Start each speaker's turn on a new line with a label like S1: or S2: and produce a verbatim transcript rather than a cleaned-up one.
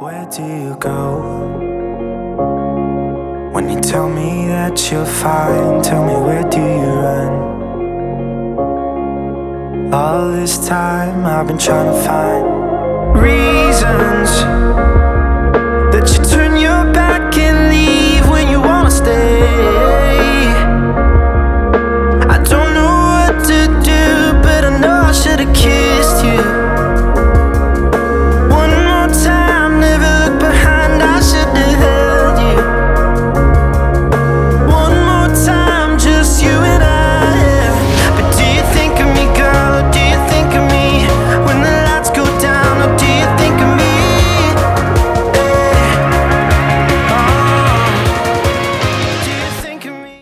S1: Where do you go? When you tell me that you're fine, tell me, where do you run? All this time I've been trying to find reasons that you turn